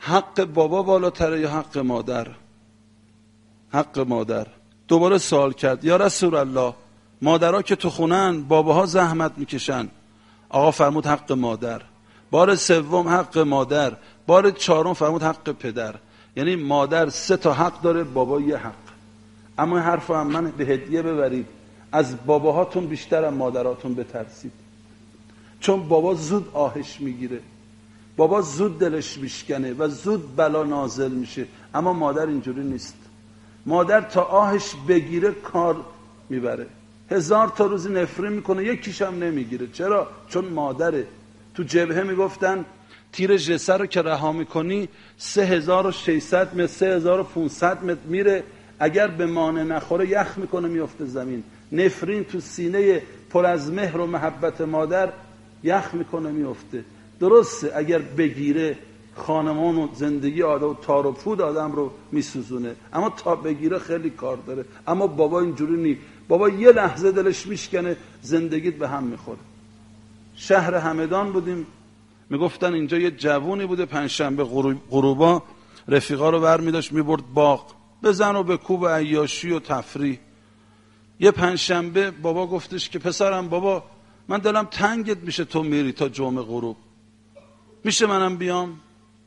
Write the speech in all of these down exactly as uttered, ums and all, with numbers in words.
حق بابا بالاتره یا حق مادر؟ حق مادر. دوباره سوال کرد یا رسول الله، مادرها که تو خونن باباها زحمت میکشن. آقا فرمود حق مادر. بار سوم حق مادر. بار چهارم فرمود حق پدر. یعنی مادر سه تا حق داره، بابا یه حق. اما این حرف هم من به هدیه ببرید، از باباهاتون بیشتر از مادراتون بترسید، چون بابا زود آهش میگیره، بابا زود دلش میشکنه و زود بلا نازل میشه. اما مادر اینجوری نیست. مادر تا آهش بگیره کار میبره، هزار تا روزی نفرین میکنه یکیش هم نمیگیره. چرا؟ چون مادره. تو جبهه میگفتن تیر جسر رو که رها میکنی سه هزار و ششصد متر سه هزار و پانصد متر میره، اگر به مانع نخوره یخ میکنه میفته زمین. نفرین تو سینه پر از مهر و محبت مادر یخ میکنه میفته. درسته اگر بگیره خانمان و زندگی آدم و تار و پود آدم رو میسوزونه، اما تا بگیره خیلی کار داره. اما بابا اینجوری نی. بابا یه لحظه دلش میشکنه زندگیت به هم میخوره. شهر همدان بودیم، میگفتن اینجا یه جوونی بوده پنجشنبه غروبا رفیقا رو ور میداشت میبرد باغ، بزن و به کوب و عیاشی و تفریح. یه پنجشنبه بابا گفتش که پسرم بابا من دلم تنگت میشه تو میری تا جمعه غروب، میشه منم بیام؟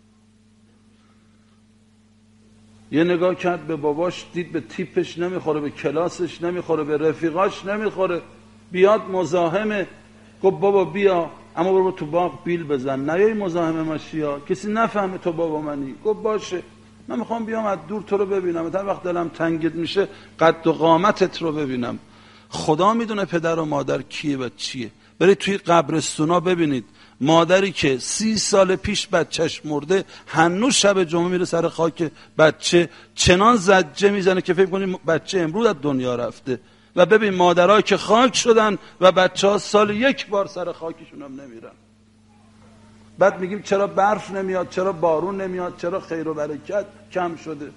یه نگاه کرد به باباش، دید به تیپش نمیخوره، به کلاسش نمیخوره، به رفیقاش نمیخوره، بیاد مزاحمه. گفت بابا بیا، اما برو تو باغ بیل بزن، نیای مزاحم ماشی ها، کسی نفهمه تو بابا منی. گفت باشه، من میخوام بیام از دور تو رو ببینم، تا وقت دلم تنگت میشه قد و قامتت رو ببینم. خدا میدونه پدر و مادر کیه و چیه. برید توی قبرستونا ببینید مادری که سی سال پیش بچهش مرده هنوز شب جمعه میره سر خاک بچه، چنان زجه میزنه که فکر کنید بچه امروز از دنیا رفته. و ببین مادرها که خاک شدن و بچه ها سال یک بار سر خاکشون هم نمیرن. بعد میگیم چرا برف نمیاد، چرا بارون نمیاد، چرا خیر و برکت کم شده.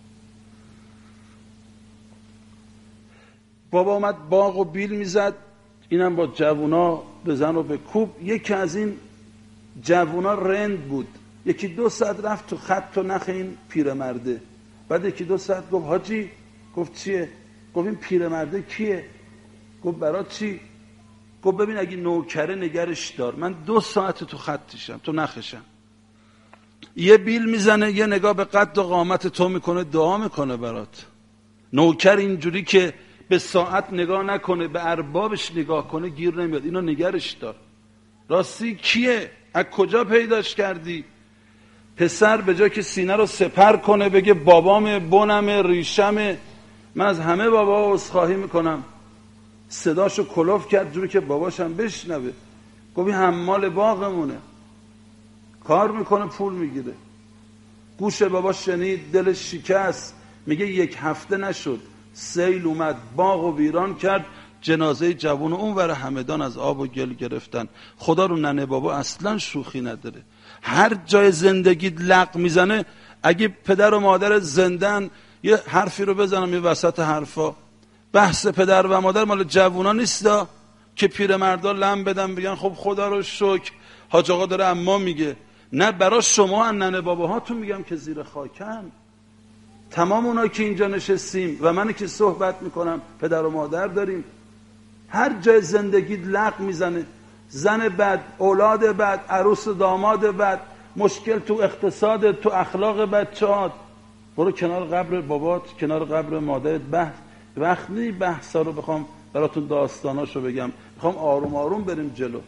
بابا اومد باغ و بیل میزد، اینم با جوونا بزن و به کوب. یکی از این جوونا رند بود، یکی دو ساعت رفت تو خط و نخ این پیرمرده. بعد یکی دو ساعت گفت حاجی، گفت چیه؟ گفت این پیرمرده کیه؟ گفت برای چی؟ گفت ببین اگه نوکره نگرش دار، من دو ساعت تو خطشم تو نخشم. یه بیل میزنه، یه نگاه به قد و قامت تو میکنه، دعا میکنه برات. نوکر اینجوری که به ساعت نگاه نکنه، به اربابش نگاه کنه گیر نمیاد. اینو نگرش دار. راستی کیه؟ از کجا پیداش کردی؟ پسر به جای که سینه رو سپر کنه بگه بابام، بنم، ریشم، من از همه بابا عذرخواهی میکنم، صداشو کلوف کرد جوری که باباشم بشنوه. گفت حمال باغمونه، کار میکنه پول میگیره. گوش بابا شنید، دلش شکست. میگه یک هفته نشد سیل اومد باغ و ویران کرد، جنازه جوون اون ور همدان از آب و گل گرفتن. خدا رو ننه بابا اصلا شوخی نداره. هر جای زندگی لق میزنه. اگه پدر و مادر زندن یه حرفی رو بزنم یه وسط حرفا، بحث پدر و مادر مال جوونا نیستا که پیرمردا لم بدن بگن خب خدا رو شکر حاج آقا داره اما میگه. نه، برای شما ان ننه باباهاتون میگم که زیر خاکن. تمام اونایی که اینجا نشستیم و منی که صحبت میکنم پدر و مادر داریم. هر جای زندگی لق میزنه، زن بد، اولاد بد، عروس و داماد بد، مشکل تو اقتصاد، تو اخلاق بچه‌هات. برو کنار قبر بابات، کنار قبر مادرت بحث. وقت نی بحثا رو بخوام براتون داستاناشو بگم، میخوام آروم آروم بریم جلو.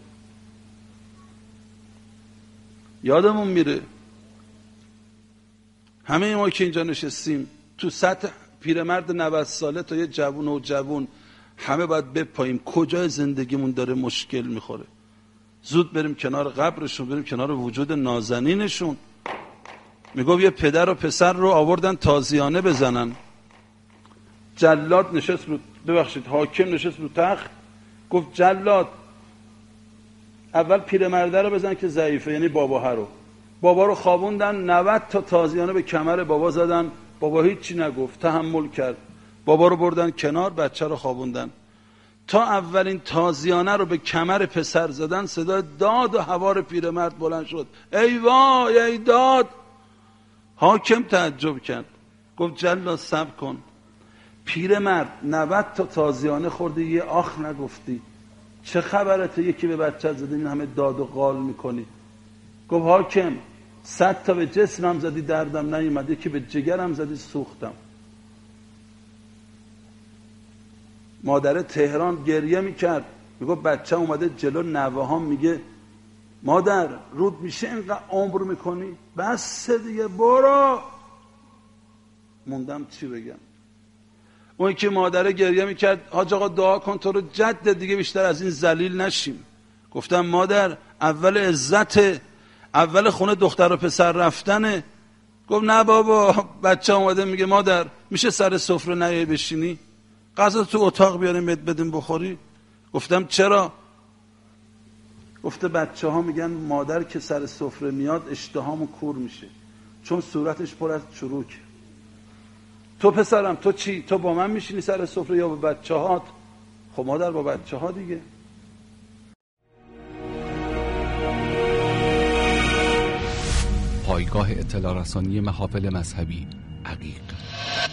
یادمون میره همه ما که اینجا نشستیم تو سطح پیرمرد نود ساله تا یه جوون و جوون همه باید بپاییم کجای زندگیمون داره مشکل میخوره. زود بریم کنار قبرشون، بریم کنار وجود نازنینشون. میگو یه پدر و پسر رو آوردن تازیانه بزنن. جلاد نشست رو، ببخشید حاکم نشست رو تخت، گفت جلاد اول پیرمرده رو بزن که ضعیفه، یعنی بابا رو. بابا رو خوابوندن، نود تا تازیانه به کمر بابا زدن. بابا هیچی نگفت، تحمل کرد. بابا رو بردن کنار، بچه رو خوابوندن. تا اولین تازیانه رو به کمر پسر زدن، صدای داد و هوار پیرمرد بلند شد. ای وای ای داد. حاکم تعجب کرد، گفت جلا صبر کن، پیرمرد نود تا تازیانه خوردی یه آخ نگفتی، چه خبرته یکی به بچه زده این همه داد و قال میکنی؟ گفت حاکم صد تا به جسمم زدی دردم نیومد، یکی به جگرم زدی سوختم. مادر تهران گریه میکرد، میگفت بچه اومده جلو نوه هم میگه مادر رود میشه اینقدر عمر میکنی؟ بس دیگه برو. موندم چی بگم. اون که مادر گریه میکرد حاج آقا دعا کن تو رو جد دیگه بیشتر از این ذلیل نشیم. گفتم مادر اول عزت، اول خونه دختر و پسر رفتنه. گفت نه بابا، بچه اومده میگه مادر میشه سر سفره نیای بشینی، غذا تو اتاق بیاریم بدیم بخوری. گفتم چرا؟ گفته بچه ها میگن مادر که سر سفره میاد اشتهامو کور میشه چون صورتش پر از چروک. تو پسرم تو چی؟ تو با من میشینی سر سفره یا با بچه هات؟ خب مادر با بچه ها دیگه. پایگاه اطلاع رسانی محافل مذهبی عقیق.